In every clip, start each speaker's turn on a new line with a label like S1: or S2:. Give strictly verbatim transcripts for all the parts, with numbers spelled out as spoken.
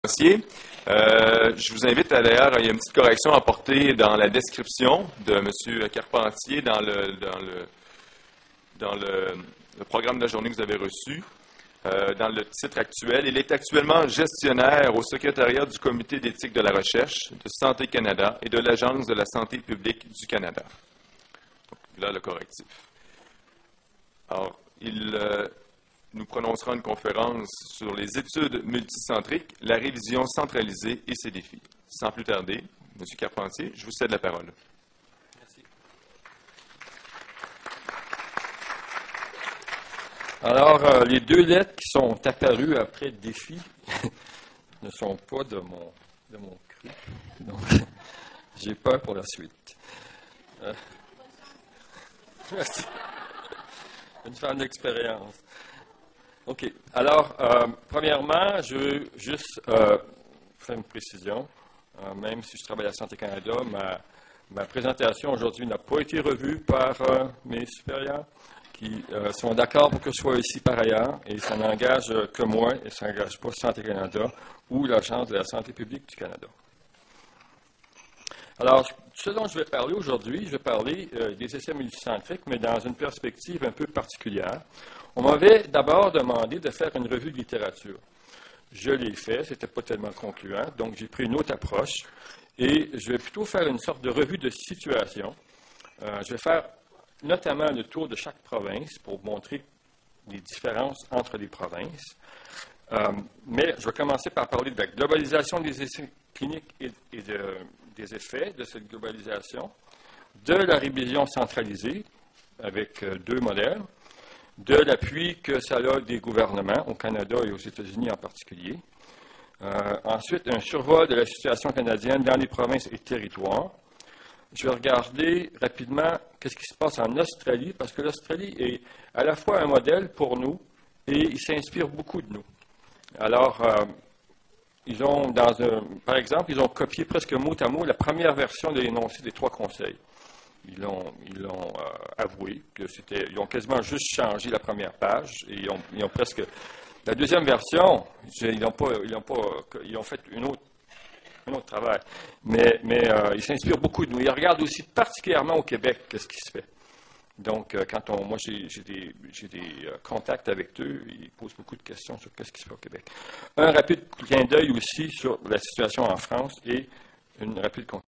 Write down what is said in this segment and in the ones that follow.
S1: Euh, je vous invite à d'ailleurs, il y a une petite correction à apporter dans la description de M. Carpentier dans le, dans le, dans le, le programme de la journée que vous avez reçu. Euh, dans le titre actuel, il est actuellement gestionnaire au secrétariat du Comité d'éthique de la recherche de Santé Canada et de l'Agence de la santé publique du Canada. Donc, là, le correctif. Alors, il... Euh, nous prononcerons une conférence sur les études multicentriques, la révision centralisée et ses défis. Sans plus tarder, M. Carpentier, je vous cède la parole.
S2: Merci. Alors, euh, les deux lettres qui sont apparues après défi ne sont pas de mon, de mon cru. Donc, j'ai peur pour la suite. Euh, merci. Une femme d'expérience. OK. Alors, euh, premièrement, je veux juste euh, faire une précision. Euh, même si je travaille à Santé Canada, ma, ma présentation aujourd'hui n'a pas été revue par euh, mes supérieurs qui euh, sont d'accord pour que je sois ici par ailleurs, et ça n'engage que moi et ça n'engage pas Santé Canada ou l'Agence de la santé publique du Canada. Alors, ce dont je vais parler aujourd'hui, je vais parler euh, des essais multicentriques, mais dans une perspective un peu particulière. On m'avait d'abord demandé de faire une revue de littérature. Je l'ai fait, ce n'était pas tellement concluant, donc j'ai pris une autre approche et je vais plutôt faire une sorte de revue de situation. Euh, je vais faire notamment le tour de chaque province pour montrer les différences entre les provinces. Euh, mais je vais commencer par parler de la globalisation des essais cliniques et, et de, des effets de cette globalisation, de la révision centralisée avec euh, deux modèles, de l'appui que ça a des gouvernements, au Canada et aux États-Unis en particulier. Euh, ensuite, un survol de la situation canadienne dans les provinces et territoires. Je vais regarder rapidement qu'est-ce qui se passe en Australie, parce que l'Australie est à la fois un modèle pour nous et il s'inspire beaucoup de nous. Alors, euh, ils ont, dans un, par exemple, ils ont copié presque mot à mot la première version de l'énoncé des trois conseils. Ils l'ont, ils l'ont euh, avoué, que c'était, ils ont quasiment juste changé la première page et ils ont, ils ont presque... La deuxième version, ils n'ont pas, ils ont pas, ils ont fait une autre, un autre travail, mais, mais euh, ils s'inspirent beaucoup de nous. Ils regardent aussi particulièrement au Québec ce qui se fait. Donc, euh, quand on, moi j'ai, j'ai des, j'ai des euh, contacts avec eux, ils posent beaucoup de questions sur ce qui se fait au Québec. Un rapide clin d'œil aussi sur la situation en France et une rapide conclusion.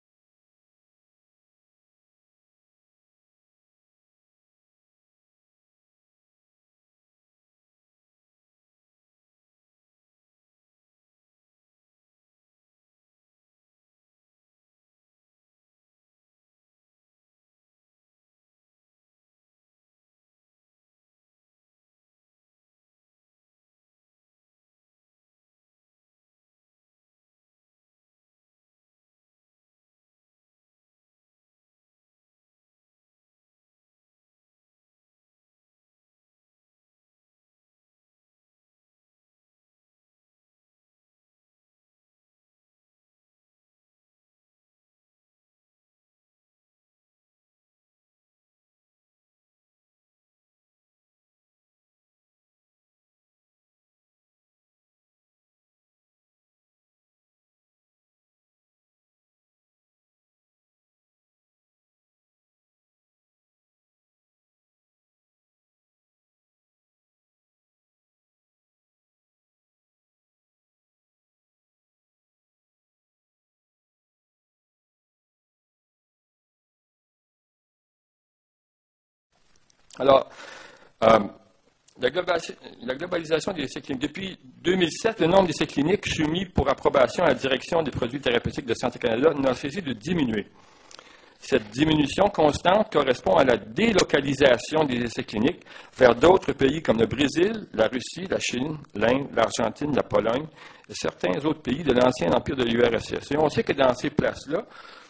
S2: Alors, euh, la, globalisation, la globalisation des essais cliniques. Depuis deux mille sept, le nombre d'essais cliniques soumis pour approbation à la direction des produits thérapeutiques de Santé Canada n'a cessé de diminuer. Cette diminution constante correspond à la délocalisation des essais cliniques vers d'autres pays comme le Brésil, la Russie, la Chine, l'Inde, l'Argentine, la Pologne et certains autres pays de l'ancien empire de l'U R S S. Et on sait que dans ces places-là,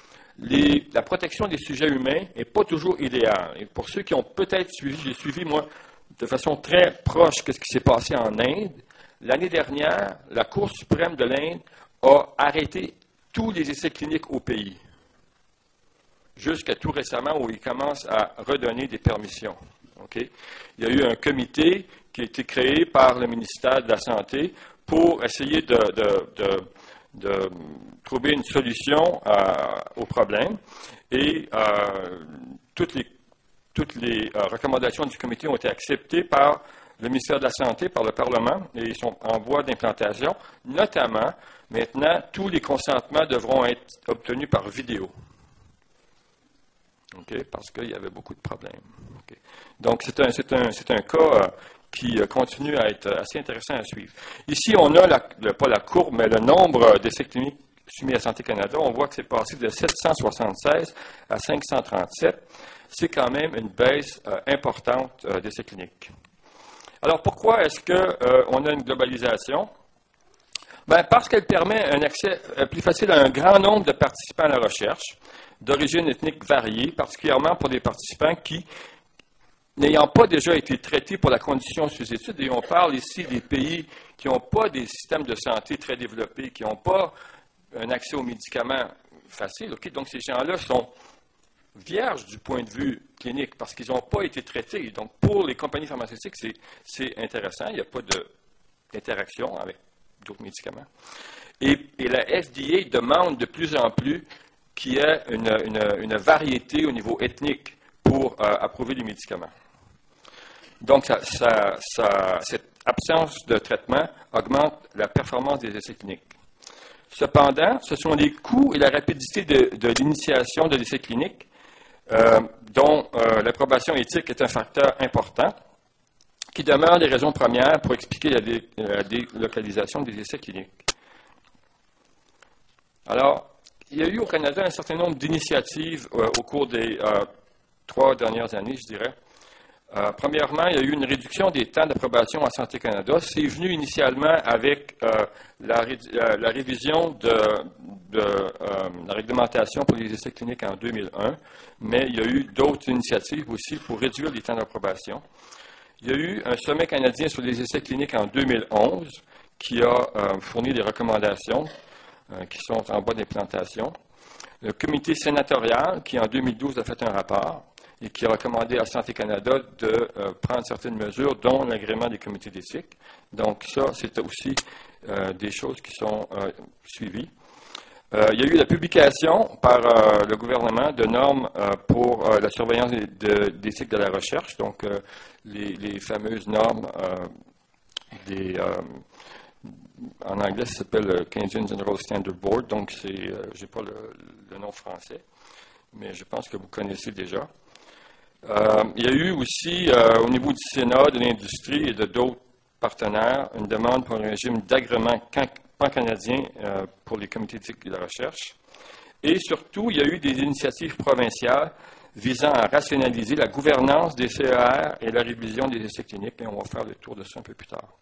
S2: Les, la protection des sujets humains n'est pas toujours idéale. Et pour ceux qui ont peut-être suivi, j'ai suivi, moi, de façon très proche ce qui s'est passé en Inde. L'année dernière, la Cour suprême de l'Inde a arrêté tous les essais cliniques au pays, jusqu'à tout récemment où ils commencent à redonner des permissions. Okay? Il y a eu un comité qui a été créé par le ministère de la Santé pour essayer de, de, de, de trouver une solution euh, au problème. Et euh, toutes les, toutes les euh, recommandations du comité ont été acceptées par le ministère de la Santé, par le Parlement, et ils sont en voie d'implantation. Notamment, maintenant, tous les consentements devront être obtenus par vidéo. Okay? Parce qu'il y avait beaucoup de problèmes. Okay? Donc, c'est un, c'est un, c'est un cas euh, qui euh, continue à être assez intéressant à suivre. Ici, on a, la, le, pas la courbe, mais le nombre d'essais cliniques soumis à Santé Canada. On voit que c'est passé de sept cent soixante-seize à cinq cent trente-sept. C'est quand même une baisse euh, importante euh, d'essais cliniques. Alors, pourquoi est-ce qu'on euh, a une globalisation? Ben, parce qu'elle permet un accès euh, plus facile à un grand nombre de participants à la recherche, d'origine ethnique variée, particulièrement pour des participants qui, n'ayant pas déjà été traités pour la condition sous étude, et on parle ici des pays qui n'ont pas des systèmes de santé très développés, qui n'ont pas un accès aux médicaments facile. Okay? Donc, ces gens-là sont vierges du point de vue clinique parce qu'ils n'ont pas été traités. Donc, pour les compagnies pharmaceutiques, c'est, c'est intéressant. Il n'y a pas de, d'interaction avec d'autres médicaments. Et, et la F D A demande de plus en plus qu'il y ait une, une, une variété au niveau ethnique pour euh, approuver les médicaments. Donc, ça, ça, ça, cette absence de traitement augmente la performance des essais cliniques. Cependant, ce sont les coûts et la rapidité de, de l'initiation de l'essai clinique euh, dont euh, l'approbation éthique est un facteur important qui demeure les raisons premières pour expliquer la, dé, la délocalisation des essais cliniques. Alors, il y a eu au Canada un certain nombre d'initiatives euh, au cours des euh, trois dernières années, je dirais. Euh, premièrement, il y a eu une réduction des temps d'approbation à Santé Canada. C'est venu initialement avec euh, la, la, la révision de, de euh, la réglementation pour les essais cliniques en deux mille un, mais il y a eu d'autres initiatives aussi pour réduire les temps d'approbation. Il y a eu un sommet canadien sur les essais cliniques en deux mille onze qui a euh, fourni des recommandations euh, qui sont en voie d'implantation. Le comité sénatorial qui en deux mille douze a fait un rapport et qui a recommandé à Santé Canada de euh, prendre certaines mesures, dont l'agrément des comités d'éthique. Donc ça, c'est aussi euh, des choses qui sont euh, suivies. Euh, il y a eu la publication par euh, le gouvernement de normes euh, pour euh, la surveillance d'éthique de, de la recherche, donc euh, les, les fameuses normes euh, des... Euh, en anglais, ça s'appelle le Canadian General Standard Board, donc c'est, euh, je n'ai pas le, le nom français, mais je pense que vous connaissez déjà. Euh, il y a eu aussi, euh, au niveau du Sénat, de l'industrie et de d'autres partenaires, une demande pour un régime d'agrément pan-canadien euh, pour les comités d'éthique de la recherche. Et surtout, il y a eu des initiatives provinciales visant à rationaliser la gouvernance des C E R et la révision des essais cliniques, et on va faire le tour de ça un peu plus tard.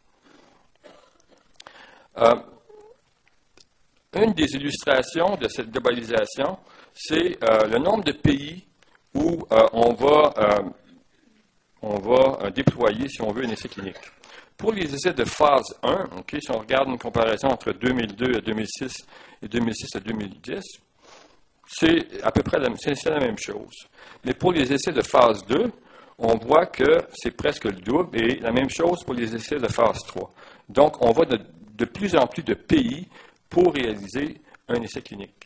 S2: Euh, une des illustrations de cette globalisation, c'est euh, le nombre de pays où euh, on va, euh, on va euh, déployer, si on veut, un essai clinique. Pour les essais de phase un, okay, si on regarde une comparaison entre deux mille deux à deux mille six et deux mille six à deux mille dix, c'est à peu près la, c'est la même chose. Mais pour les essais de phase deux, on voit que c'est presque le double, et la même chose pour les essais de phase trois. Donc, on va de, de plus en plus de pays pour réaliser un essai clinique.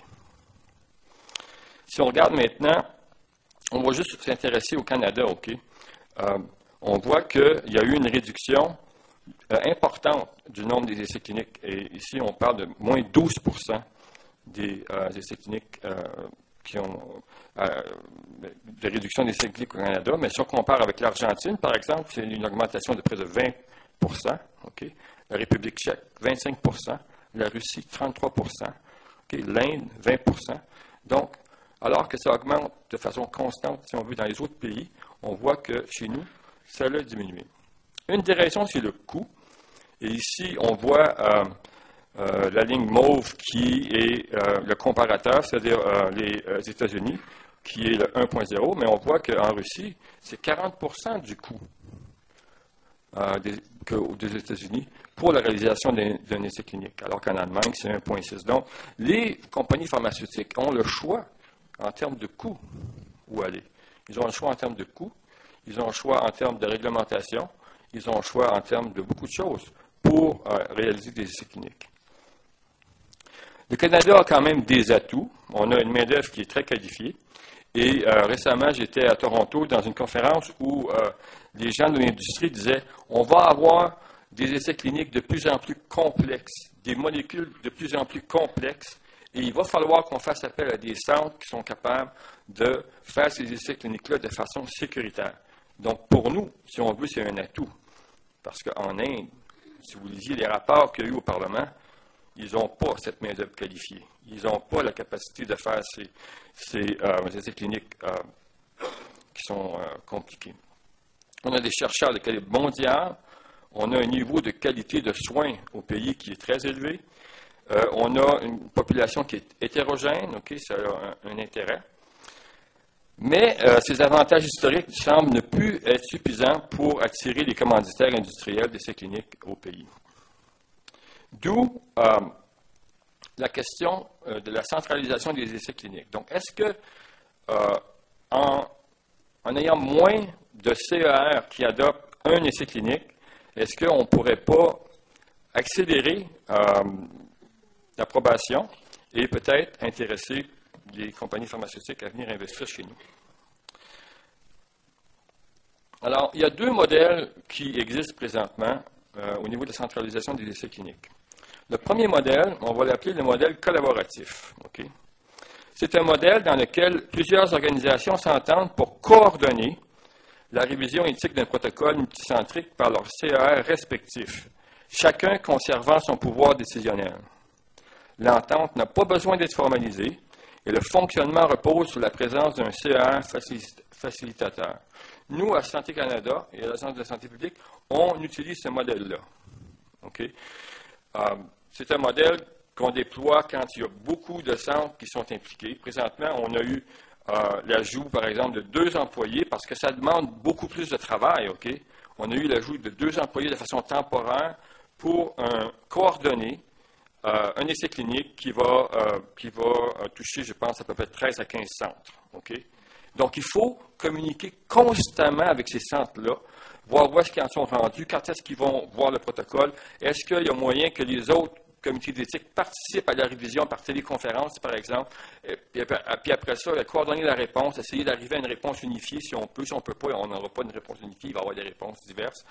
S2: Si on regarde maintenant, on va juste s'intéresser au Canada, OK? Euh, on voit qu'il y a eu une réduction euh, importante du nombre des essais cliniques. Et ici, on parle de moins douze pour cent des euh, essais cliniques euh, qui ont euh, de réduction des essais cliniques au Canada. Mais si on compare avec l'Argentine, par exemple, c'est une augmentation de près de vingt pour cent. OK? La République tchèque, vingt-cinq pour cent. La Russie, trente-trois pour cent. OK? L'Inde, vingt pour cent. Donc, alors que ça augmente de façon constante, si on veut, dans les autres pays, on voit que chez nous, ça a diminué. Une des raisons, c'est le coût. Et ici, on voit euh, euh, la ligne mauve qui est euh, le comparateur, c'est-à-dire euh, les euh, États-Unis, qui est le un point zéro, mais on voit qu'en Russie, c'est quarante pour cent du coût euh, des, que, des États-Unis pour la réalisation d'un, d'un essai clinique, alors qu'en Allemagne, c'est un point six. Donc, les compagnies pharmaceutiques ont le choix en termes de coûts où aller. Ils ont le choix en termes de coûts, ils ont le choix en termes de réglementation, ils ont le choix en termes de beaucoup de choses pour euh, réaliser des essais cliniques. Le Canada a quand même des atouts. On a une main-d'œuvre qui est très qualifiée. Et euh, récemment, j'étais à Toronto dans une conférence où euh, les gens de l'industrie disaient on va avoir des essais cliniques de plus en plus complexes, des molécules de plus en plus complexes, et il va falloir qu'on fasse appel à des centres qui sont capables de faire ces essais cliniques-là de façon sécuritaire. Donc, pour nous, si on veut, c'est un atout. Parce qu'en Inde, si vous lisiez les rapports qu'il y a eu au Parlement, ils n'ont pas cette main-d'œuvre qualifiée. Ils n'ont pas la capacité de faire ces, ces euh, essais cliniques euh, qui sont euh, compliqués. On a des chercheurs de calibre mondial. On a un niveau de qualité de soins au pays qui est très élevé. Euh, on a une population qui est hétérogène, okay, ça a un, un intérêt. Mais euh, ces avantages historiques semblent ne plus être suffisants pour attirer les commanditaires industriels d'essais cliniques au pays. D'où euh, la question euh, de la centralisation des essais cliniques. Donc, est-ce que, euh, en, en ayant moins de C E R qui adoptent un essai clinique, est-ce qu'on ne pourrait pas accélérer euh, l'approbation et peut-être intéresser les compagnies pharmaceutiques à venir investir chez nous? Alors, il y a deux modèles qui existent présentement euh, au niveau de la centralisation des essais cliniques. Le premier modèle, on va l'appeler le modèle collaboratif. Okay? C'est un modèle dans lequel plusieurs organisations s'entendent pour coordonner la révision éthique d'un protocole multicentrique par leurs C E R respectifs, chacun conservant son pouvoir décisionnel. L'entente n'a pas besoin d'être formalisée et le fonctionnement repose sur la présence d'un C E R facilitateur. Nous, à Santé Canada et à l'Agence de la santé publique, on utilise ce modèle-là. Okay? Euh, c'est un modèle qu'on déploie quand il y a beaucoup de centres qui sont impliqués. Présentement, on a eu euh, l'ajout, par exemple, de deux employés parce que ça demande beaucoup plus de travail. Okay? On a eu l'ajout de deux employés de façon temporaire pour un, coordonner euh, un essai clinique qui va, euh, qui va euh, toucher, je pense, à peu près treize à quinze centres. Okay? Donc, il faut communiquer constamment avec ces centres-là, voir où est-ce qu'ils en sont rendus, quand est-ce qu'ils vont voir le protocole, est-ce qu'il y a moyen que les autres comités d'éthique participent à la révision par téléconférence, par exemple, et puis, puis après ça, coordonner la réponse, essayer d'arriver à une réponse unifiée si on peut, si on ne peut pas, on n'aura pas une réponse unifiée, il va y avoir des réponses diverses.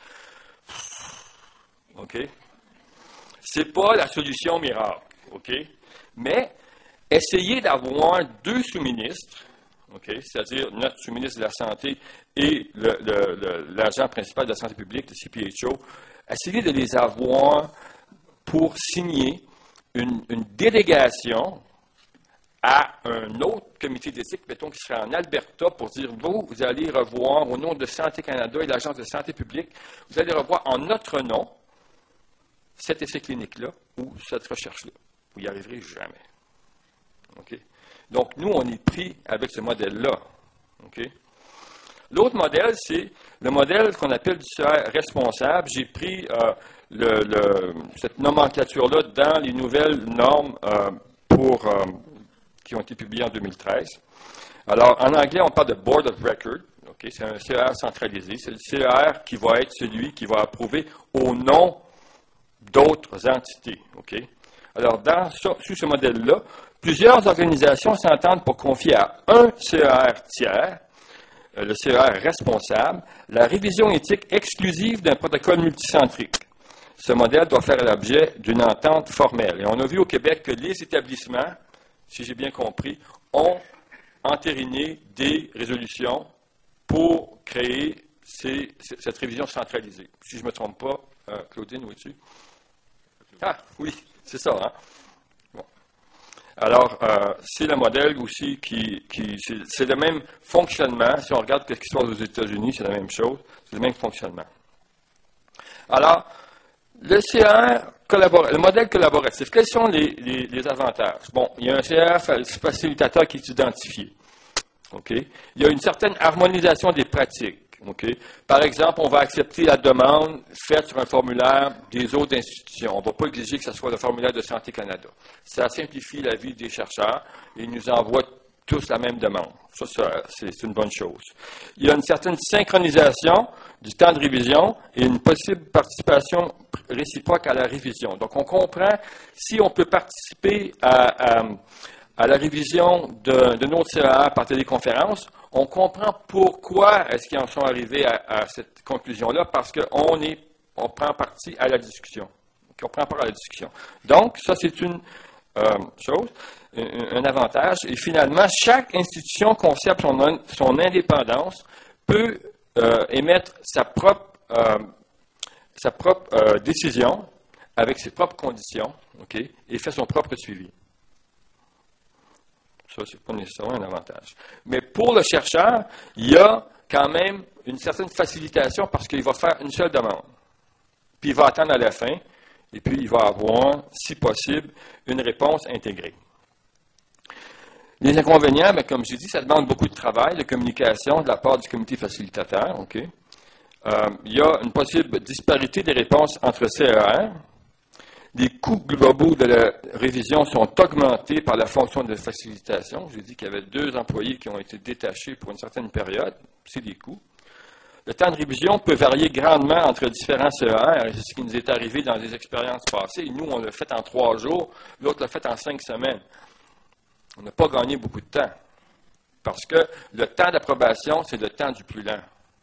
S2: OK? C'est pas la solution miracle, OK? Mais essayer d'avoir deux sous-ministres, okay, c'est-à-dire notre sous-ministre de la Santé et le, le, le, l'agent principal de la santé publique, le C P H O, essayer de les avoir pour signer une, une délégation à un autre comité d'éthique, mettons, qui serait en Alberta, pour dire, vous, vous allez revoir, au nom de Santé Canada et l'Agence de santé publique, vous allez revoir en notre nom cet essai clinique-là ou cette recherche-là. Vous n'y arriverez jamais. OK? Donc, nous, on est pris avec ce modèle-là. Okay? L'autre modèle, c'est le modèle qu'on appelle du C E R responsable. J'ai pris euh, le, le, cette nomenclature-là dans les nouvelles normes euh, pour, euh, qui ont été publiées en deux mille treize. Alors, en anglais, on parle de Board of Record. Okay? C'est un C E R centralisé. C'est le C E R qui va être celui qui va approuver au nom d'autres entités. Okay? Alors, dans ça, sous ce modèle-là, plusieurs organisations s'entendent pour confier à un C E R tiers, euh, le C E R responsable, la révision éthique exclusive d'un protocole multicentrique. Ce modèle doit faire l'objet d'une entente formelle. Et on a vu au Québec que les établissements, si j'ai bien compris, ont entériné des résolutions pour créer ces, cette révision centralisée. Si je ne me trompe pas, euh, Claudine, où es-tu? Ah, oui, c'est ça, hein? Bon. Alors, euh, c'est le modèle aussi qui, qui c'est, c'est le même fonctionnement. Si on regarde ce qui se passe aux États-Unis, c'est la même chose. C'est le même fonctionnement. Alors, le C E R collabora- le modèle collaboratif, quels sont les, les, les avantages? Bon, il y a un C E R facilitateur qui est identifié. Okay? Il y a une certaine harmonisation des pratiques. Okay? Par exemple, on va accepter la demande faite sur un formulaire des autres institutions. On ne va pas exiger que ce soit le formulaire de Santé Canada. Ça simplifie la vie des chercheurs et nous envoie tous la même demande. Ça, ça c'est une bonne chose. Il y a une certaine synchronisation du temps de révision et une possible participation réciproque à la révision. Donc, on comprend si on peut participer à, à, à la révision de, de notre C A R par téléconférence, on comprend pourquoi est-ce qu'ils en sont arrivés à, à cette conclusion-là, parce qu'on est, on prend partie à la discussion. On prend part à la discussion. Donc, ça, c'est une euh, chose, un, un avantage. Et finalement, chaque institution conserve son, son indépendance, peut euh, émettre sa propre, euh, sa propre euh, décision avec ses propres conditions, okay, et fait son propre suivi. Ça, c'est pas nécessairement un avantage. Mais pour le chercheur, il y a quand même une certaine facilitation parce qu'il va faire une seule demande. Puis il va attendre à la fin, et puis il va avoir, si possible, une réponse intégrée. Les inconvénients, bien, comme j'ai dit, ça demande beaucoup de travail, de communication de la part du comité facilitateur. Okay. Euh, il y a une possible disparité des réponses entre C E R. Les coûts globaux de la révision sont augmentés par la fonction de facilitation. J'ai dit qu'il y avait deux employés qui ont été détachés pour une certaine période. C'est des coûts. Le temps de révision peut varier grandement entre différents C E R. C'est ce qui nous est arrivé dans les expériences passées. Nous, on l'a fait en trois jours. L'autre l'a fait en cinq semaines. On n'a pas gagné beaucoup de temps. Parce que le temps d'approbation, c'est le temps du plus lent.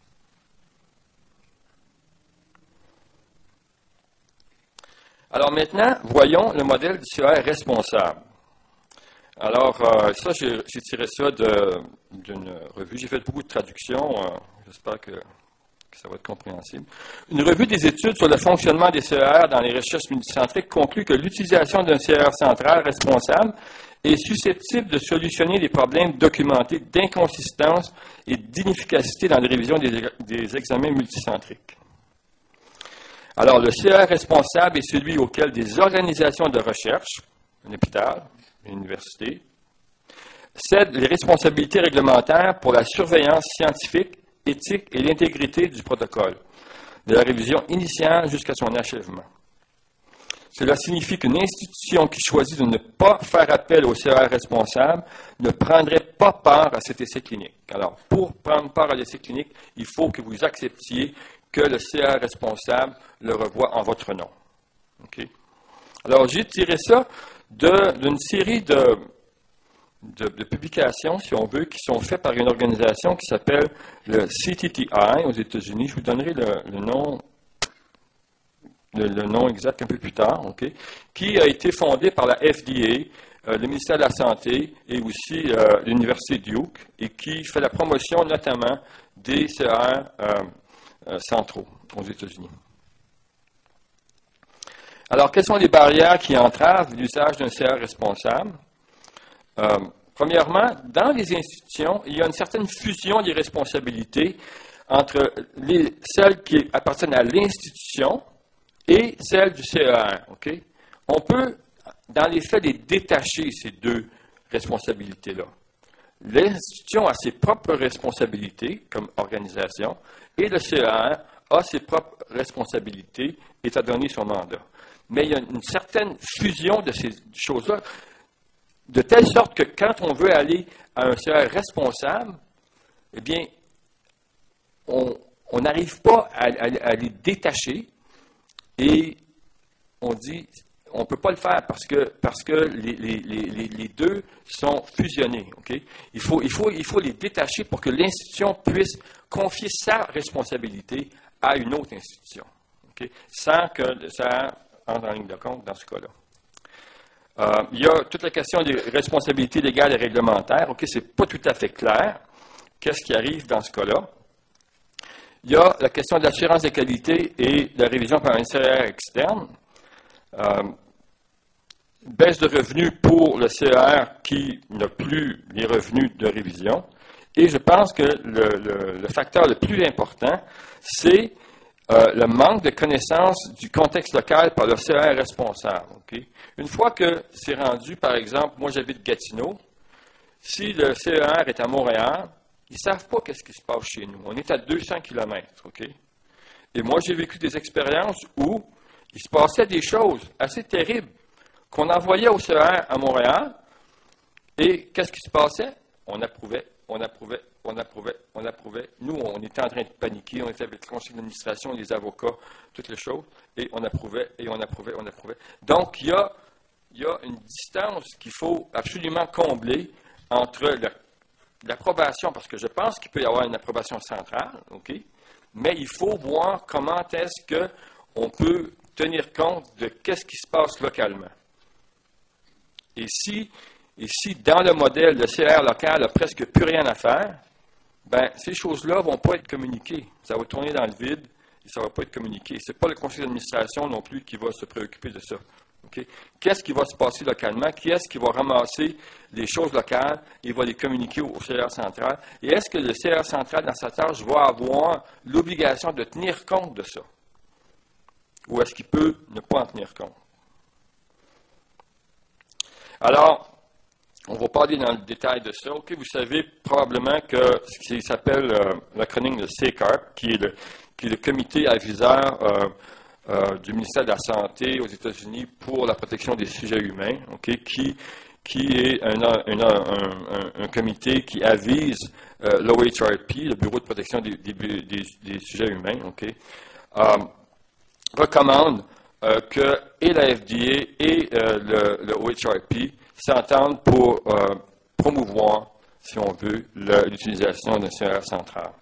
S2: Alors maintenant, voyons le modèle du C E R responsable. Alors, euh, ça, j'ai tiré ça d'une revue. J'ai fait beaucoup de traductions. Euh, J'espère que, que ça va être compréhensible. Une revue des études sur le fonctionnement des C E R dans les recherches multicentriques conclut que l'utilisation d'un C E R central responsable est susceptible de solutionner des problèmes documentés d'inconsistance et d'inefficacité dans les révisions des, des examens multicentriques. Alors, le C E R responsable est celui auquel des organisations de recherche, un hôpital, une université, cèdent les responsabilités réglementaires pour la surveillance scientifique, éthique et l'intégrité du protocole, de la révision initiale jusqu'à son achèvement. Cela signifie qu'une institution qui choisit de ne pas faire appel au C E R responsable ne prendrait pas part à cet essai clinique. Alors, pour prendre part à l'essai clinique, il faut que vous acceptiez que le C E R responsable le revoie en votre nom. Okay? Alors, j'ai tiré ça d'une série de, de, de publications, si on veut, qui sont faites par une organisation qui s'appelle le C T T I aux États-Unis. Je vous donnerai le, le nom le, le nom exact un peu plus tard, okay? Qui a été fondée par la F D A, euh, le ministère de la Santé et aussi euh, l'Université Duke, et qui fait la promotion notamment des C E R euh, euh, centraux aux États-Unis. Alors, quelles sont les barrières qui entravent l'usage d'un C E R responsable? Euh, premièrement, dans les institutions, il y a une certaine fusion des responsabilités entre les, celles qui appartiennent à l'institution et celles du C E R. Okay? On peut, dans les faits, les détacher, ces deux responsabilités-là. L'institution a ses propres responsabilités comme organisation et le C E R a ses propres responsabilités étant donné son mandat. Mais il y a une certaine fusion de ces choses-là, de telle sorte que quand on veut aller à un C E R responsable, eh bien, on n'arrive pas à, à, à les détacher et on dit, on ne peut pas le faire parce que, parce que les, les, les, les deux sont fusionnés. Okay? Il faut, il faut, il faut les détacher pour que l'institution puisse confier sa responsabilité à une autre institution, okay? Sans que ça entre en ligne de compte dans ce cas-là. Euh, il y a toute la question des responsabilités légales et réglementaires. Okay? Ce n'est pas tout à fait clair. Qu'est-ce qui arrive dans ce cas-là? Il y a la question de l'assurance de qualité et de la révision par un C E R externe. Euh, baisse de revenus pour le C E R qui n'a plus les revenus de révision. Et je pense que le, le, le facteur le plus important, c'est euh, le manque de connaissance du contexte local par le C E R responsable. Okay? Une fois que c'est rendu, par exemple, moi j'habite Gatineau, si le C E R est à Montréal, ils ne savent pas qu'est-ce qui se passe chez nous. On est à deux cents kilomètres. Okay? Et moi, j'ai vécu des expériences où il se passait des choses assez terribles qu'on envoyait au C E R à Montréal. Et qu'est-ce qui se passait? on approuvait, on approuvait, on approuvait, on approuvait. Nous, on était en train de paniquer, on était avec le conseil d'administration, les avocats, toutes les choses, et on approuvait, et on approuvait, on approuvait. Donc, il y a, il y a une distance qu'il faut absolument combler entre la, l'approbation, parce que je pense qu'il peut y avoir une approbation centrale, OK? Mais il faut voir comment est-ce qu'on peut tenir compte de qu'est-ce qui se passe localement. Et si, et si dans le modèle, le C A R local n'a presque plus rien à faire, ben, ces choses-là ne vont pas être communiquées. Ça va tourner dans le vide et ça ne va pas être communiqué. Ce n'est pas le conseil d'administration non plus qui va se préoccuper de ça. Okay? Qu'est-ce qui va se passer localement? Qui est-ce qui va ramasser les choses locales et va les communiquer au C A R central? Et est-ce que le C A R central, dans sa tâche, va avoir l'obligation de tenir compte de ça? Ou est-ce qu'il peut ne pas en tenir compte? Alors, on va parler dans le détail de ça. Okay, vous savez probablement que ce qui s'appelle euh, l'acronyme de C A R P, qui est le, qui est le comité aviseur euh, euh, du ministère de la Santé aux États-Unis pour la protection des sujets humains, okay, qui, qui est un, un, un, un, un comité qui avise euh, l'O H R P, le Bureau de protection des, des, des, des sujets humains, okay, euh, recommande euh, que et la F D A et euh, le, le O H R P s'entendent pour euh, promouvoir, si on veut, le, l'utilisation d'un C A R central.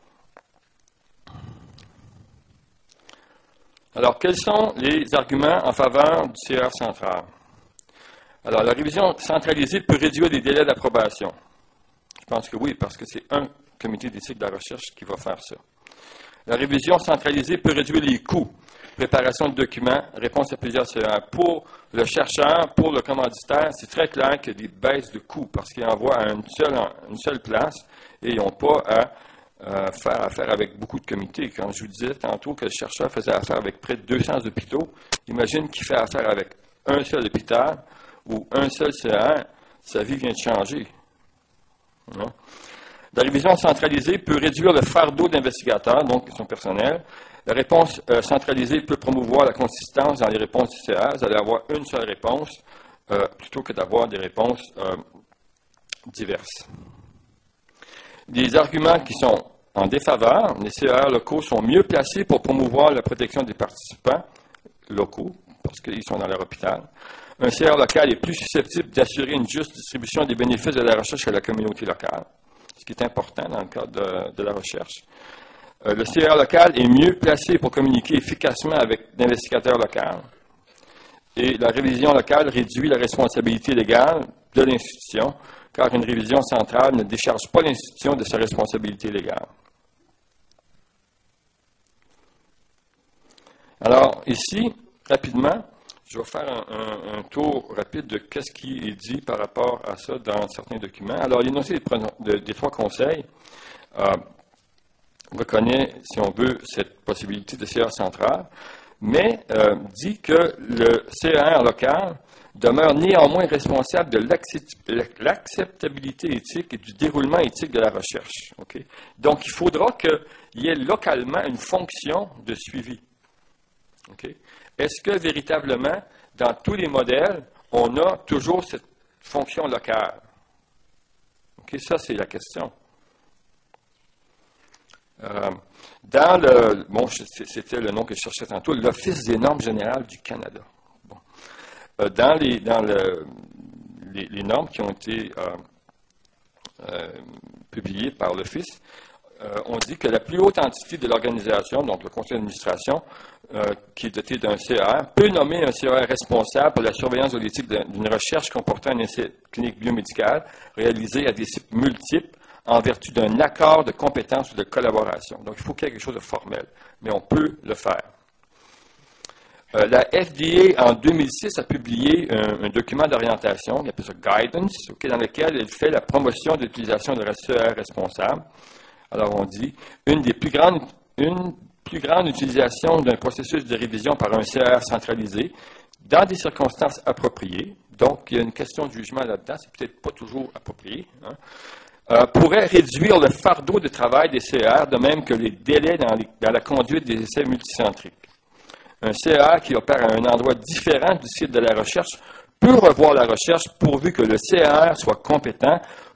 S2: Alors, quels sont les arguments en faveur du C A R central? Alors, la révision centralisée peut réduire les délais d'approbation. Je pense que oui, parce que c'est un comité d'éthique de la recherche qui va faire ça. La révision centralisée peut réduire les coûts. Préparation de documents, réponse à plusieurs C A R. Pour le chercheur, pour le commanditaire, c'est très clair qu'il y a des baisses de coûts parce qu'ils envoient à une seule, une seule place et ils n'ont pas à euh, faire affaire avec beaucoup de comités. Quand je vous disais tantôt que le chercheur faisait affaire avec près de deux cents hôpitaux, imagine qu'il fait affaire avec un seul hôpital ou un seul C A R, sa vie vient de changer. Non? La révision centralisée peut réduire le fardeau d'investigateurs, donc son personnel. La réponse euh, centralisée peut promouvoir la consistance dans les réponses du C A R. Vous allez avoir une seule réponse euh, plutôt que d'avoir des réponses euh, diverses. Les arguments qui sont en défaveur, les C A R locaux sont mieux placés pour promouvoir la protection des participants locaux, parce qu'ils sont dans leur hôpital. Un C A R local est plus susceptible d'assurer une juste distribution des bénéfices de la recherche à la communauté locale, ce qui est important dans le cadre de, de la recherche. Euh, le C A R local est mieux placé pour communiquer efficacement avec l'investigateur local. Et la révision locale réduit la responsabilité légale de l'institution, car une révision centrale ne décharge pas l'institution de sa responsabilité légale. Alors, ici, rapidement, je vais faire un, un, un tour rapide de ce qui est dit par rapport à ça dans certains documents. Alors, l'énoncé des, des trois conseils euh, reconnaît, si on veut, cette possibilité de C A R central, mais euh, dit que le C A R local demeure néanmoins responsable de l'acceptabilité éthique et du déroulement éthique de la recherche. Okay? Donc, il faudra qu'il y ait localement une fonction de suivi. Okay? Est-ce que véritablement, dans tous les modèles, on a toujours cette fonction locale? Okay? Ça, c'est la question. Euh, dans le, bon, c'était le nom que je cherchais tantôt, l'Office des normes générales du Canada. Bon. Euh, dans les, dans le, les, les normes qui ont été euh, euh, publiées par l'Office, euh, on dit que la plus haute entité de l'organisation, donc le conseil d'administration, euh, qui est doté d'un C A R, peut nommer un C A R responsable pour la surveillance de l'éthique d'une recherche comportant un essai clinique biomédical réalisé à des sites multiples en vertu d'un accord de compétence ou de collaboration. Donc, il faut qu'il y ait quelque chose de formel, mais on peut le faire. Euh, la F D A, en deux mille six, a publié un, un document d'orientation, il appelle ça Guidance, okay, dans lequel elle fait la promotion de l'utilisation de la C A R responsable. Alors, on dit, une des plus grandes, une plus grande utilisation d'un processus de révision par un C A R centralisé dans des circonstances appropriées. Donc, il y a une question de jugement là-dedans, c'est peut-être pas toujours approprié, hein. Euh, pourrait réduire le fardeau de travail des C A R, de même que les délais dans, les, dans la conduite des essais multicentriques. Un C A R qui opère à un endroit différent du site de la recherche peut revoir la recherche pourvu que le C A R soit compétent pour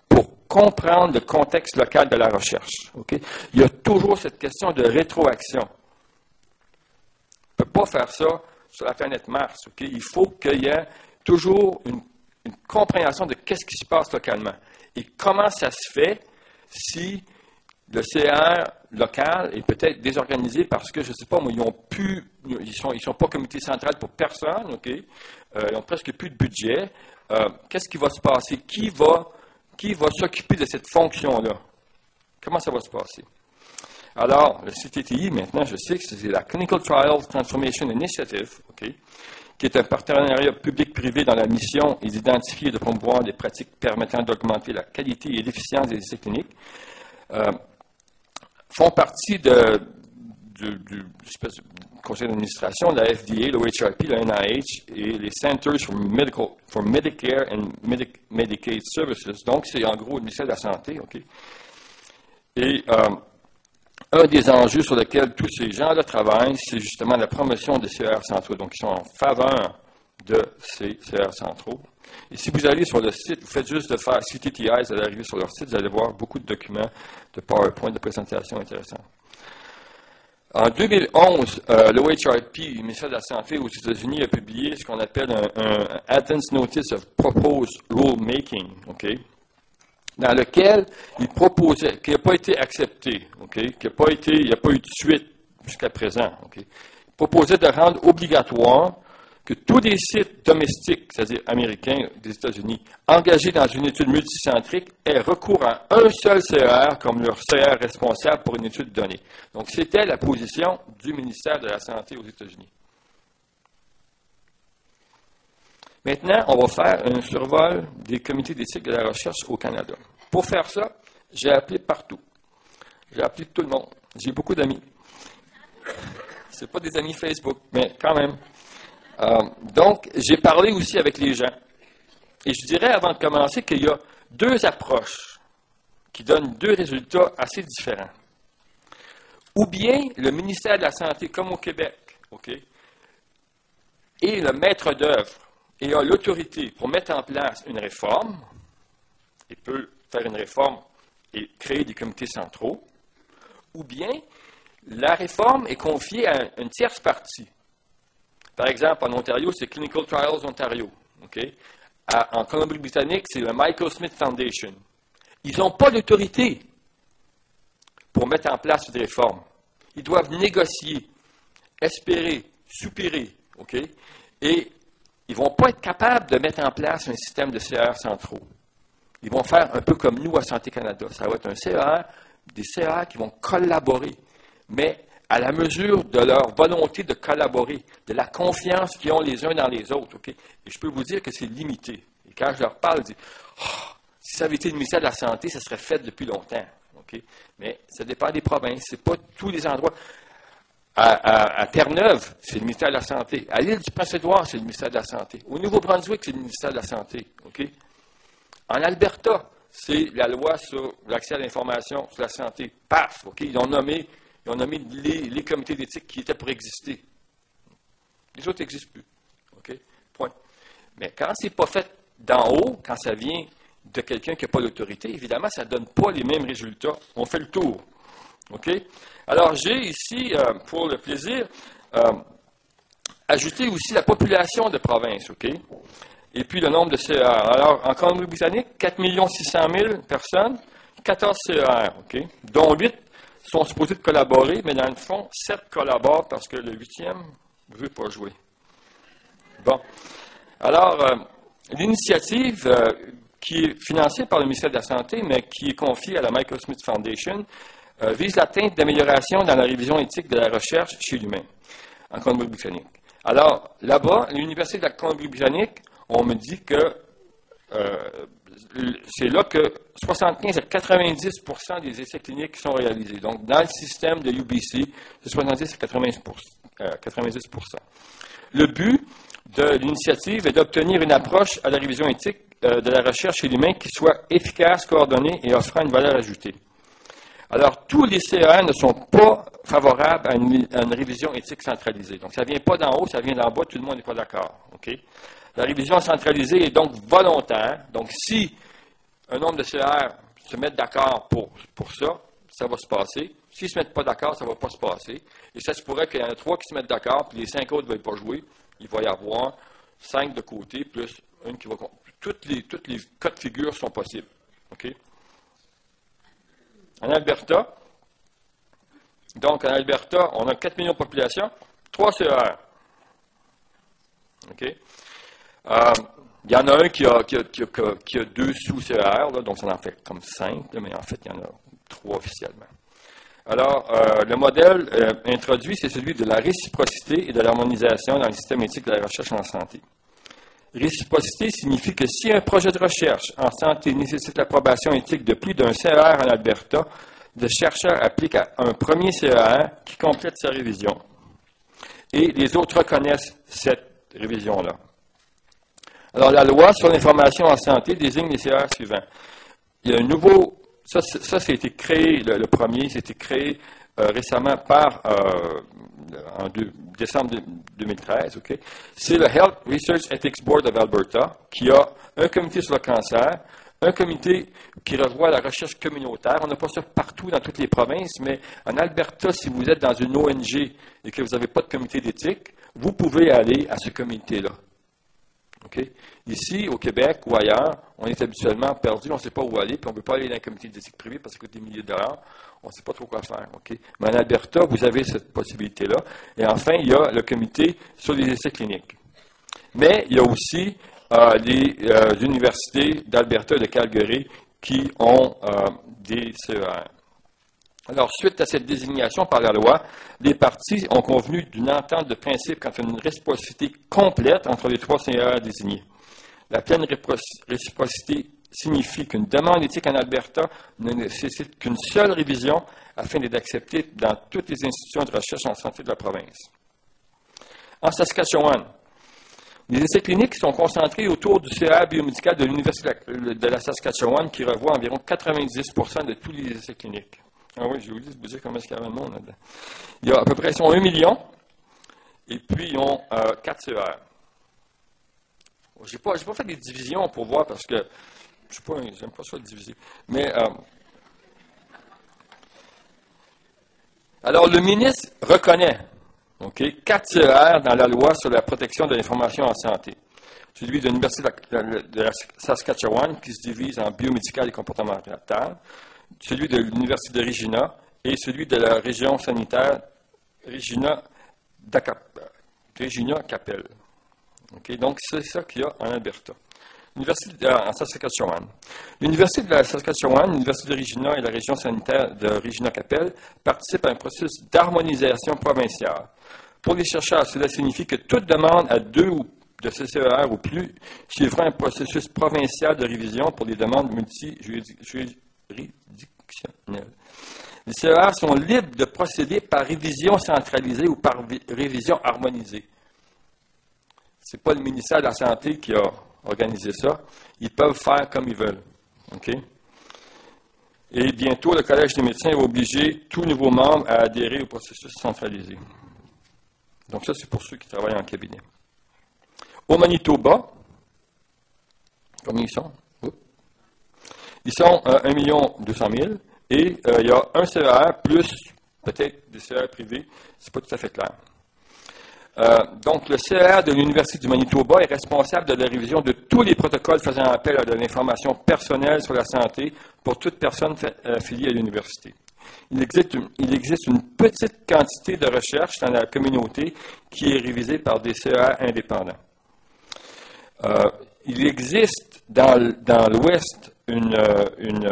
S2: comprendre le contexte local de la recherche. Okay? Il y a toujours cette question de rétroaction. On ne peut pas faire ça sur la planète Mars. Okay? Il faut qu'il y ait toujours une, une compréhension de qu'est-ce qui se passe localement. Et comment ça se fait si le C R local est peut-être désorganisé parce que, je ne sais pas, moi, ils ont plus, ils ne sont, ils sont pas comité central pour personne, OK? Euh, ils n'ont presque plus de budget. Euh, qu'est-ce qui va se passer? Qui va, qui va s'occuper de cette fonction-là? Comment ça va se passer? Alors, le C T T I, maintenant, je sais que c'est la Clinical Trials Transformation Initiative, OK? Qui est un partenariat public-privé dans la mission et d'identifier et de promouvoir des pratiques permettant d'augmenter la qualité et l'efficience des essais cliniques. Euh, font partie de, de, du, du conseil d'administration, la F D A, le H R P, le N I H et les Centers for, Medical, for Medicare and Medic, Medicaid Services. Donc, c'est en gros le ministère de la Santé. Okay? Et euh, un des enjeux sur lesquels tous ces gens-là travaillent, c'est justement la promotion des C E R centraux. Donc, ils sont en faveur de ces C E R centraux. Et si vous allez sur le site, vous faites juste de faire C T T I, vous allez arriver sur leur site, vous allez voir beaucoup de documents, de PowerPoint, de présentations intéressantes. En deux mille onze, euh, le H R P, le ministère de la Santé aux États-Unis, a publié ce qu'on appelle un, un Advance Notice of Proposed Rulemaking, okay, dans lequel il proposait, qui n'a pas été accepté, okay, qui n'a pas été, il n'y a pas eu de suite jusqu'à présent, okay, il proposait de rendre obligatoire que tous les sites domestiques, c'est-à-dire américains des États-Unis, engagés dans une étude multicentrique, aient recours à un seul C E R comme leur C E R responsable pour une étude donnée. Donc, c'était la position du ministère de la Santé aux États-Unis. Maintenant, on va faire un survol des comités d'éthique de la recherche au Canada. Pour faire ça, j'ai appelé partout. J'ai appelé tout le monde. J'ai beaucoup d'amis. Ce n'est pas des amis Facebook, mais quand même. Euh, donc, j'ai parlé aussi avec les gens. Et je dirais, avant de commencer, qu'il y a deux approches qui donnent deux résultats assez différents. Ou bien, le ministère de la Santé, comme au Québec, okay, est le maître d'œuvre et a l'autorité pour mettre en place une réforme, et peut faire une réforme et créer des comités centraux, ou bien, la réforme est confiée à une tierce partie. Par exemple, en Ontario, c'est Clinical Trials Ontario. Okay? À, en Colombie-Britannique, c'est le Michael Smith Foundation. Ils n'ont pas d'autorité pour mettre en place une réforme. Ils doivent négocier, espérer, soupirer. Okay? Et ils ne vont pas être capables de mettre en place un système de C E R centraux. Ils vont faire un peu comme nous à Santé Canada. Ça va être un C E R, des C E R qui vont collaborer. Mais à la mesure de leur volonté de collaborer, de la confiance qu'ils ont les uns dans les autres. Okay? Et je peux vous dire que c'est limité. Et quand je leur parle, je dis, oh, si ça avait été le ministère de la Santé, ça serait fait depuis longtemps. Okay? Mais ça dépend des provinces. Ce n'est pas tous les endroits. À, à, à Terre-Neuve, c'est le ministère de la Santé. À l'île du Prince-Édouard, c'est le ministère de la Santé. Au Nouveau-Brunswick, c'est le ministère de la Santé. Okay? En Alberta, c'est la loi sur l'accès à l'information sur la santé. Paf! Okay? Ils ont nommé Ils ont nommé les, les comités d'éthique qui étaient pour exister. Les autres n'existent plus. OK? Point. Mais quand ce n'est pas fait d'en haut, quand ça vient de quelqu'un qui n'a pas l'autorité, évidemment, ça ne donne pas les mêmes résultats. On fait le tour. OK? Alors, j'ai ici, euh, pour le plaisir, euh, ajouté aussi la population de province. OK? Et puis le nombre de C E R. Alors, en Colombie-Britannique, quatre millions six cent mille personnes, quatorze C E R, OK? Dont huit sont supposés de collaborer, mais dans le fond, sept collaborent parce que le huitième ne veut pas jouer. Bon. Alors, euh, l'initiative euh, qui est financée par le ministère de la Santé, mais qui est confiée à la Michael Smith Foundation, euh, vise l'atteinte d'amélioration dans la révision éthique de la recherche chez l'humain, en Colombie-Britannique. Alors, là-bas, l'Université de la Colombie-Britannique, on me dit que euh, c'est là que soixante-quinze à quatre-vingt-dix pour cent des essais cliniques sont réalisés. Donc, dans le système de U B C, c'est soixante-dix à quatre-vingt-dix pour cent. Le but de l'initiative est d'obtenir une approche à la révision éthique euh, de la recherche chez l'humain qui soit efficace, coordonnée et offrant une valeur ajoutée. Alors, tous les C E R ne sont pas favorables à une, à une révision éthique centralisée. Donc, ça ne vient pas d'en haut, ça vient d'en bas, tout le monde n'est pas d'accord. Okay? La révision centralisée est donc volontaire. Donc, si un nombre de C E R se mettent d'accord pour, pour ça, ça va se passer. S'ils ne se mettent pas d'accord, ça ne va pas se passer. Et ça se pourrait qu'il y en a trois qui se mettent d'accord, puis les cinq autres ne veulent pas jouer. Il va y avoir cinq de côté, plus une qui va... Toutes les, toutes les cas de figure sont possibles. OK? En Alberta, donc en Alberta, on a quatre millions de population, trois C E R. OK? Euh, il y en a un qui a, qui a, qui a, qui a deux sous-C E R, là, donc ça en fait comme cinq, là, mais en fait, il y en a trois officiellement. Alors, euh, le modèle euh, introduit, c'est celui de la réciprocité et de l'harmonisation dans le système éthique de la recherche en santé. Réciprocité signifie que si un projet de recherche en santé nécessite l'approbation éthique de plus d'un C E R en Alberta, le chercheur applique à un premier C E R qui complète sa révision. Et les autres reconnaissent cette révision-là. Alors, la loi sur l'information en santé désigne les C E R suivants. Il y a un nouveau... Ça, ça, ça a été créé, le, le premier, c'était créé euh, récemment par, euh, en deux, décembre deux mille treize, okay? C'est le Health Research Ethics Board of Alberta, qui a un comité sur le cancer, un comité qui revoit la recherche communautaire. On n'a pas ça partout dans toutes les provinces, mais en Alberta, si vous êtes dans une O N G et que vous n'avez pas de comité d'éthique, vous pouvez aller à ce comité-là. Okay? Ici, au Québec ou ailleurs, on est habituellement perdu, on ne sait pas où aller, puis on ne peut pas aller dans un comité d'éthique privée parce que ça coûte des milliers de dollars, on ne sait pas trop quoi faire. Okay? Mais en Alberta, vous avez cette possibilité-là. Et enfin, il y a le comité sur les essais cliniques. Mais il y a aussi euh, les euh, universités d'Alberta et de Calgary qui ont euh, des C E R. Alors, suite à cette désignation par la loi, les parties ont convenu d'une entente de principe quant à une réciprocité complète entre les trois C E R désignés. La pleine réciprocité signifie qu'une demande éthique en Alberta ne nécessite qu'une seule révision afin d'être acceptée dans toutes les institutions de recherche en santé de la province. En Saskatchewan, les essais cliniques sont concentrés autour du C E R biomédical de l'Université de la Saskatchewan qui revoit environ quatre-vingt-dix pour cent de tous les essais cliniques. Ah oui, j'ai oublié de vous dire comment est-ce qu'il y avait le monde là-dedans. Il y a à peu près, ils sont un million, et puis ils ont euh, quatre C E R. Je n'ai pas, pas fait des divisions pour voir, parce que je n'aime pas ça le diviser. Mais, euh, alors, le ministre reconnaît okay, quatre C E R dans la loi sur la protection de l'information en santé. Celui de l'Université de la, de la Saskatchewan, qui se divise en biomédical et comportemental, celui de l'Université de Regina et celui de la région sanitaire Regina, Regina Capel. Okay, donc, c'est ça qu'il y a en Alberta. L'Université de, en Saskatchewan. L'Université de la Saskatchewan, l'Université de Regina et la région sanitaire de Regina Capel participent à un processus d'harmonisation provinciale. Pour les chercheurs, cela signifie que toute demande à deux ou de C C E R ou plus suivra un processus provincial de révision pour les demandes multi-juridictionnelles. Les C E R sont libres de procéder par révision centralisée ou par révision harmonisée. Ce n'est pas le ministère de la Santé qui a organisé ça. Ils peuvent faire comme ils veulent. Okay? Et bientôt, le Collège des médecins va obliger tout nouveau membre à adhérer au processus centralisé. Donc ça, c'est pour ceux qui travaillent en cabinet. Au Manitoba, combien ils sont? Ils sont euh, un million deux cent mille et euh, il y a un C E R plus peut-être des C E R privés. Ce n'est pas tout à fait clair. Euh, donc, le C E R de l'Université du Manitoba est responsable de la révision de tous les protocoles faisant appel à de l'information personnelle sur la santé pour toute personne affiliée à l'université. Il existe, une, il existe une petite quantité de recherche dans la communauté qui est révisée par des C E R indépendants. Euh, il existe dans, dans l'Ouest une, une,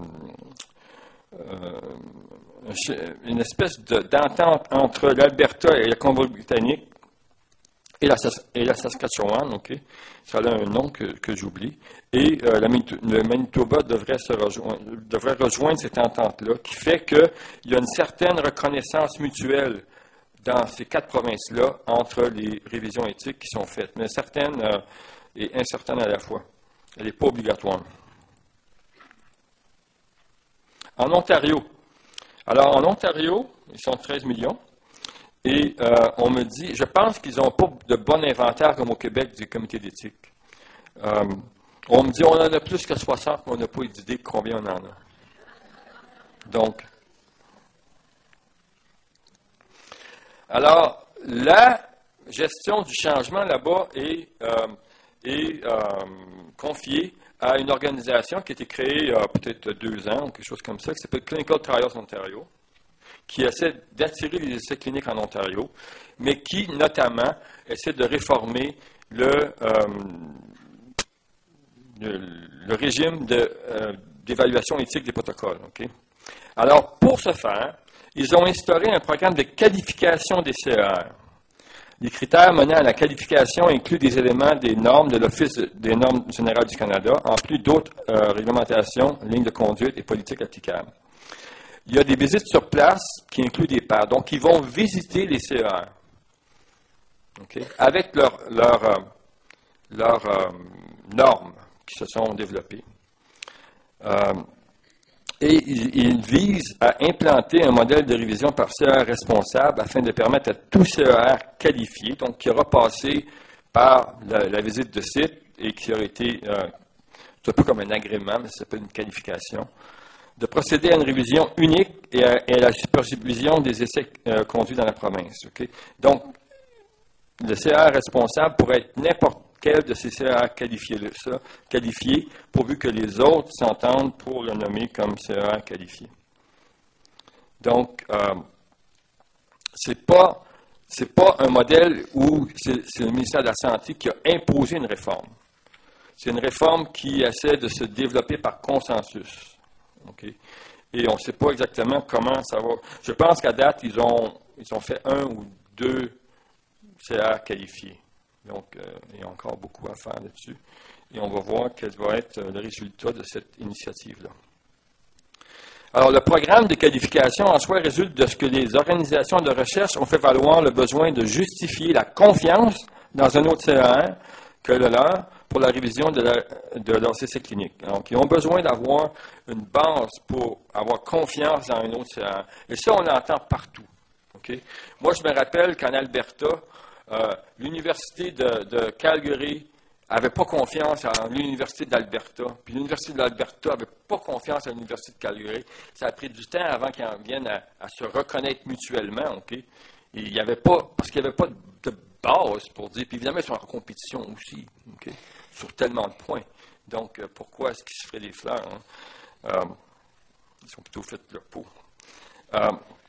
S2: euh, une espèce de, d'entente entre l'Alberta et la Colombie-Britannique et la, et la Saskatchewan, ok, ça a un nom que, que j'oublie, et euh, la, le Manitoba devrait, se rejoindre, devrait rejoindre cette entente-là, qui fait qu'il y a une certaine reconnaissance mutuelle dans ces quatre provinces-là entre les révisions éthiques qui sont faites, mais certaines euh, et incertaines à la fois. Elle n'est pas obligatoire. En Ontario, alors en Ontario, ils sont treize millions, et euh, on me dit, je pense qu'ils n'ont pas de bon inventaire comme au Québec du comité d'éthique. Euh, On me dit on en a plus que soixante, mais on n'a pas d'idée de combien on en a. Donc, alors, la gestion du changement là-bas est, euh, est euh, confiée à une organisation qui a été créée il y a peut-être deux ans ou quelque chose comme ça, qui s'appelle Clinical Trials Ontario, qui essaie d'attirer les essais cliniques en Ontario, mais qui, notamment, essaie de réformer le, euh, le, le régime de, euh, d'évaluation éthique des protocoles. Okay? Alors, pour ce faire, ils ont instauré un programme de qualification des C E R. Les critères menant à la qualification incluent des éléments des normes de l'Office des normes générales du Canada, en plus d'autres euh, réglementations, lignes de conduite et politiques applicables. Il y a des visites sur place qui incluent des pairs. Donc, ils vont visiter les C E R okay, avec leurs leur, euh, leur, euh, normes qui se sont développées. Euh, et ils, ils visent à implanter un modèle de révision par C E R responsable afin de permettre à tout C E R qualifié, donc qui aura passé par la, la visite de site et qui aura été, euh, c'est un peu comme un agrément, mais ça s'appelle une qualification, de procéder à une révision unique et à, et à la supervision des essais euh, conduits dans la province. Okay? Donc, le C E R responsable pourrait être n'importe quel de ces C E R qualifiés, ça, qualifiés, pourvu que les autres s'entendent pour le nommer comme C E R qualifié. Donc, euh, c'est pas, c'est pas un modèle où c'est, c'est le ministère de la Santé qui a imposé une réforme. C'est une réforme qui essaie de se développer par consensus. Okay? Et on ne sait pas exactement comment ça va. Je pense qu'à date, ils ont, ils ont fait un ou deux C E R qualifiés. Donc, euh, il y a encore beaucoup à faire là-dessus. Et on va voir quel va être le résultat de cette initiative-là. Alors, le programme de qualification en soi résulte de ce que les organisations de recherche ont fait valoir le besoin de justifier la confiance dans un autre C E R que le leur pour la révision de, la, de leurs essais cliniques. Donc, ils ont besoin d'avoir une base pour avoir confiance dans un autre C E R. Et ça, on l'entend partout. Okay? Moi, je me rappelle qu'en Alberta, euh, l'université de, de Calgary n'avait pas confiance en l'université d'Alberta. Puis l'université d'Alberta n'avait pas confiance en l'université de Calgary. Ça a pris du temps avant qu'ils en viennent à, à se reconnaître mutuellement. Okay? Et il y avait pas, parce qu'il n'y avait pas de base pour dire. Puis évidemment, ils sont en compétition aussi. Okay? Sur tellement de points. Donc, euh, pourquoi est-ce qu'ils se feraient des fleurs? Hein? Euh, ils sont plutôt faits de leur peau. Euh,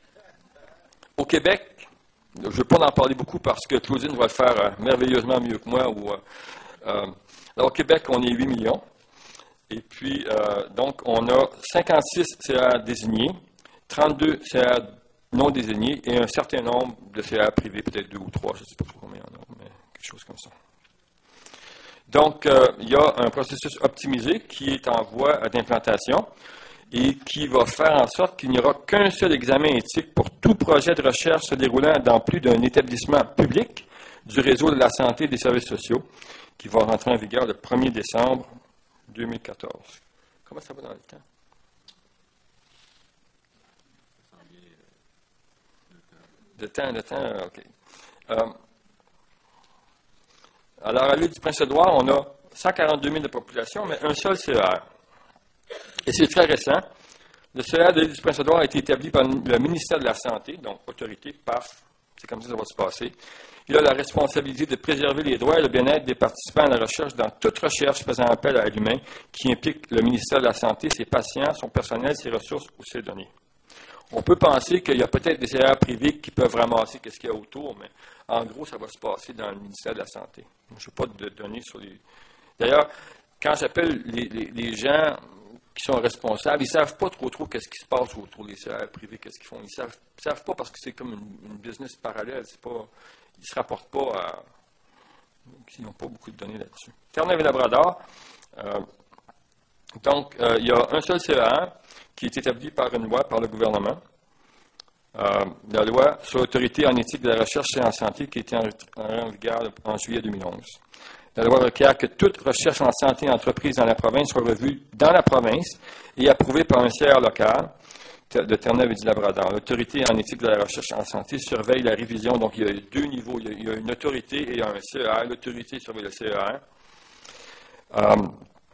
S2: au Québec, je ne veux pas en parler beaucoup parce que Claudine va le faire euh, merveilleusement mieux que moi. Ou, euh, euh, alors, au Québec, on est huit millions. Et puis, euh, donc, on a cinquante-six C E R désignés, trente-deux C E R non désignés et un certain nombre de C E R privés, peut-être deux ou trois, je ne sais pas trop combien il y en a, mais quelque chose comme ça. Donc, euh, il y a un processus optimisé qui est en voie d'implantation et qui va faire en sorte qu'il n'y aura qu'un seul examen éthique pour tout projet de recherche se déroulant dans plus d'un établissement public du réseau de la santé et des services sociaux, qui va rentrer en vigueur le premier décembre deux mille quatorze. Comment ça va dans le temps? Le temps, le temps, OK. Euh, alors, à l'île du Prince-Édouard, on a cent quarante-deux mille de population, mais un seul C E R. Et c'est très récent. Le C E R de l'île du Prince-Édouard a été établi par le ministère de la Santé, donc autorité, paf, c'est comme ça que ça va se passer. Il a la responsabilité de préserver les droits et le bien-être des participants à la recherche dans toute recherche faisant appel à l'humain qui implique le ministère de la Santé, ses patients, son personnel, ses ressources ou ses données. On peut penser qu'il y a peut-être des C E R privés qui peuvent ramasser ce qu'il y a autour, mais en gros, ça va se passer dans le ministère de la Santé. Je n'ai pas de données sur les... D'ailleurs, quand j'appelle les, les, les gens qui sont responsables, ils ne savent pas trop trop qu'est-ce qui se passe autour des C E R privés, qu'est-ce qu'ils font. Ils ne savent, savent pas parce que c'est comme une, une business parallèle. C'est pas, ils ne se rapportent pas à... Ils n'ont pas beaucoup de données là-dessus. Terre-Neuve-et-Labrador, euh, donc, euh, il y a un seul C E R qui est établi par une loi, par le gouvernement. Euh, la loi sur l'autorité en éthique de la recherche et en santé qui était en, en vigueur en juillet deux mille onze. La loi requiert que toute recherche en santé entreprise dans la province soit revue dans la province et approuvée par un C E R local de Terre-Neuve et du Labrador. L'autorité en éthique de la recherche en santé surveille la révision. Donc, il y a deux niveaux. Il y a une autorité et il y a un C E R. L'autorité surveille le C E R. Euh,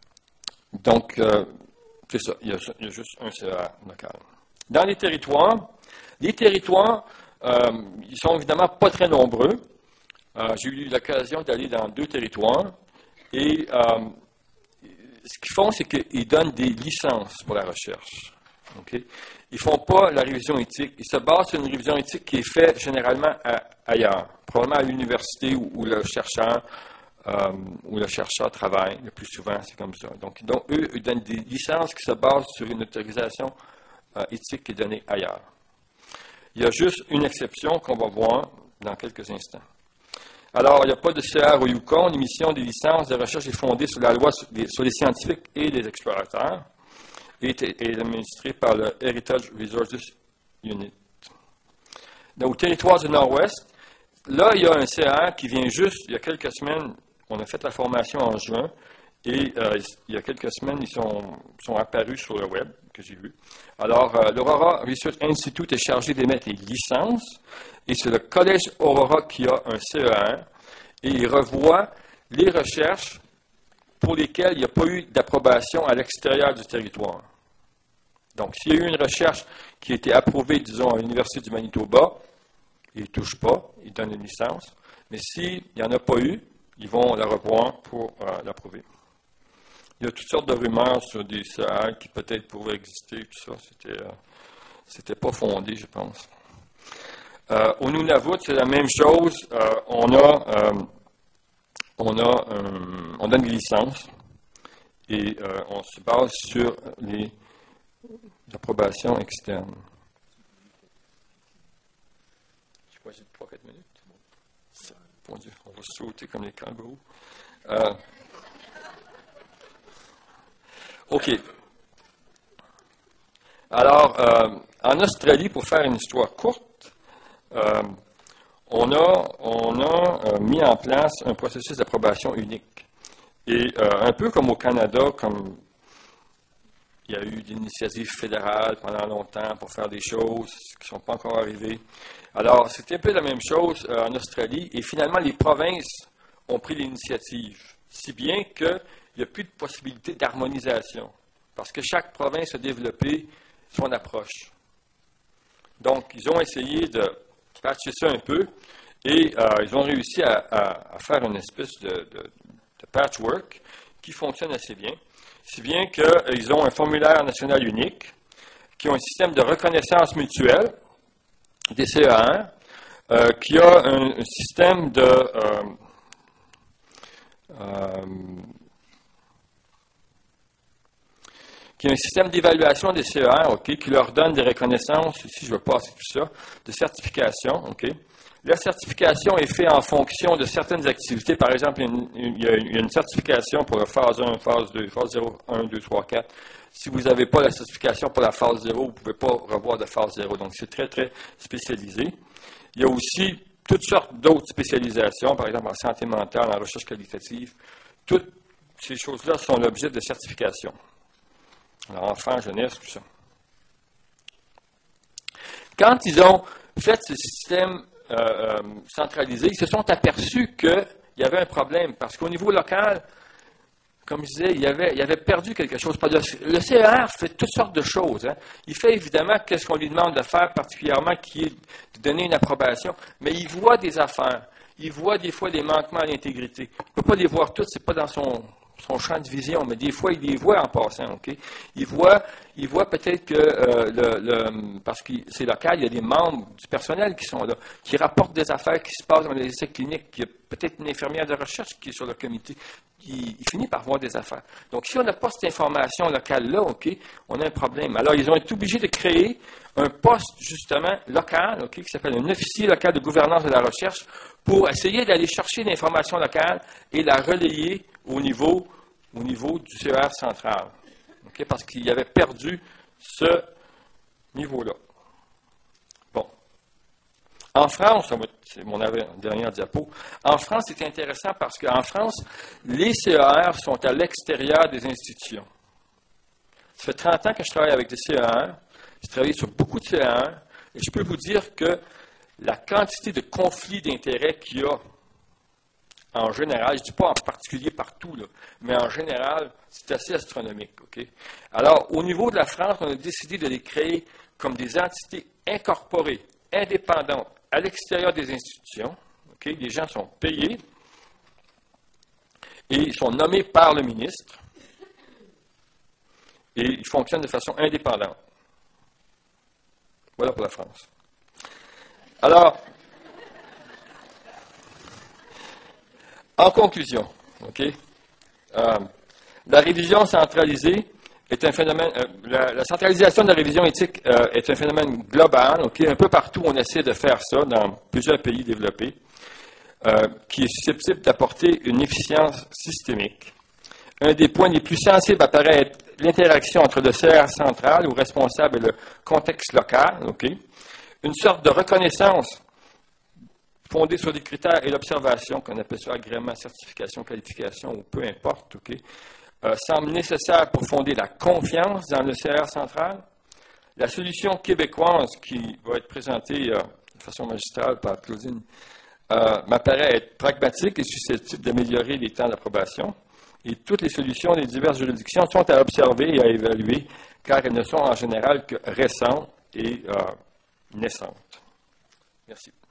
S2: Donc, euh, c'est ça, il y, a, il y a juste un C E R local. Dans les territoires, les territoires, euh, ils sont évidemment pas très nombreux. Euh, j'ai eu l'occasion d'aller dans deux territoires et euh, ce qu'ils font, c'est qu'ils donnent des licences pour la recherche. Okay? Ils ne font pas la révision éthique. Ils se basent sur une révision éthique qui est faite généralement à, ailleurs, probablement à l'université où, où le chercheur euh, où le chercheur travaille. Le plus souvent, c'est comme ça. Donc, donc, eux, ils donnent des licences qui se basent sur une autorisation euh, éthique qui est donnée ailleurs. Il y a juste une exception qu'on va voir dans quelques instants. Alors, il n'y a pas de C R au Yukon. L'émission des licences de recherche est fondée sur la loi sur les, sur les scientifiques et les explorateurs et est, est administrée par le Heritage Resources Unit. Donc, au territoire du Nord-Ouest, là, il y a un C R qui vient juste, il y a quelques semaines, on a fait la formation en juin, et euh, il y a quelques semaines, ils sont, sont apparus sur le web, que j'ai vu. Alors, euh, l'Aurora Research Institute est chargé d'émettre les licences, et c'est le Collège Aurora qui a un C E R, et il revoit les recherches pour lesquelles il n'y a pas eu d'approbation à l'extérieur du territoire. Donc, s'il y a eu une recherche qui a été approuvée, disons, à l'Université du Manitoba, ils ne touchent pas, ils donnent une licence, mais s'il n'y en a pas eu, ils vont la revoir pour euh, l'approuver. Il y a toutes sortes de rumeurs sur des C R qui peut-être pourraient exister, tout ça. C'était, euh, c'était pas fondé, je pense. Euh, au Nunavut, c'est la même chose. Euh, on a, euh, on a, euh, on donne des licences et euh, on se base sur les approbations externes. Je crois que j'ai trois quatre minutes. Bon Dieu, on va sauter comme les kangourous. Euh, OK. Alors, euh, en Australie, pour faire une histoire courte, euh, on a, on a euh, mis en place un processus d'approbation unique. Et euh, un peu comme au Canada, comme il y a eu des initiatives fédérales pendant longtemps pour faire des choses qui ne sont pas encore arrivées. Alors, c'était un peu la même chose euh, en Australie, et finalement, les provinces ont pris l'initiative, si bien qu'il n'y a plus de possibilité d'harmonisation, parce que chaque province a développé son approche. Donc, ils ont essayé de patcher ça un peu, et euh, ils ont réussi à, à, à faire une espèce de, de, de patchwork qui fonctionne assez bien, si bien qu'ils ont un formulaire national unique, qui ont un système de reconnaissance mutuelle des C E R, euh, qui a un, un système de euh, euh, qui a un système d'évaluation des C E R, okay, qui leur donne des reconnaissances, ici je vais passer tout ça, de certification. Okay. La certification est faite en fonction de certaines activités. Par exemple, il y a une, il y a une certification pour la phase un, phase deux, phase zéro, un, deux, trois, quatre. Si vous n'avez pas la certification pour la phase zéro, vous ne pouvez pas revoir de phase zéro. Donc, c'est très, très spécialisé. Il y a aussi toutes sortes d'autres spécialisations, par exemple en santé mentale, en recherche qualitative. Toutes ces choses-là sont l'objet de certification. Alors, enfants, jeunesse, tout ça. Quand ils ont fait ce système euh, euh, centralisé, ils se sont aperçus qu'il y avait un problème, parce qu'au niveau local, comme je disais, il avait, il avait perdu quelque chose. Le C E R fait toutes sortes de choses. Hein. Il fait évidemment ce qu'on lui demande de faire, particulièrement qui est de donner une approbation, mais il voit des affaires. Il voit des fois des manquements à l'intégrité. Il ne peut pas les voir toutes, ce n'est pas dans son, son champ de vision, mais des fois, il les voit en passant. Okay? Il voit, il voit peut-être que, euh, le, le, parce que c'est local, il y a des membres du personnel qui sont là, qui rapportent des affaires qui se passent dans les essais cliniques. Il y a peut-être une infirmière de recherche qui est sur le comité. Il, il finit par voir des affaires. Donc, si on n'a pas cette information locale-là, OK, on a un problème. Alors, ils ont été obligés de créer un poste, justement, local, OK, qui s'appelle un officier local de gouvernance de la recherche, pour essayer d'aller chercher l'information locale et la relayer au niveau, au niveau du C E R central. OK, parce qu'il avait perdu ce niveau-là. Bon. En France, c'est mon dernière diapo, en France, c'est intéressant parce qu'en France, les C E R sont à l'extérieur des institutions. Ça fait trente ans que je travaille avec des C E R, j'ai travaillé sur beaucoup de C E R, et je peux vous dire que la quantité de conflits d'intérêts qu'il y a en général, je ne dis pas en particulier partout, là, mais en général, c'est assez astronomique. Okay? Alors, au niveau de la France, on a décidé de les créer comme des entités incorporées, indépendantes, à l'extérieur des institutions. Okay? Les gens sont payés et ils sont nommés par le ministre et ils fonctionnent de façon indépendante. Voilà pour la France. Alors, en conclusion, okay, euh, la révision centralisée est un phénomène, euh, la, la centralisation de la révision éthique euh, est un phénomène global, okay, un peu partout on essaie de faire ça dans plusieurs pays développés, euh, qui est susceptible d'apporter une efficience systémique. Un des points les plus sensibles apparaît être l'interaction entre le C R central ou responsable et le contexte local, okay, une sorte de reconnaissance fondée sur des critères et l'observation, qu'on appelle ça agrément, certification, qualification, ou peu importe, okay, euh, semble nécessaire pour fonder la confiance dans le C R central. La solution québécoise qui va être présentée euh, de façon magistrale par Claudine euh, m'apparaît être pragmatique et susceptible d'améliorer les temps d'approbation. Et toutes les solutions des diverses juridictions sont à observer et à évaluer, car elles ne sont en général que récentes et euh, naissantes. Merci.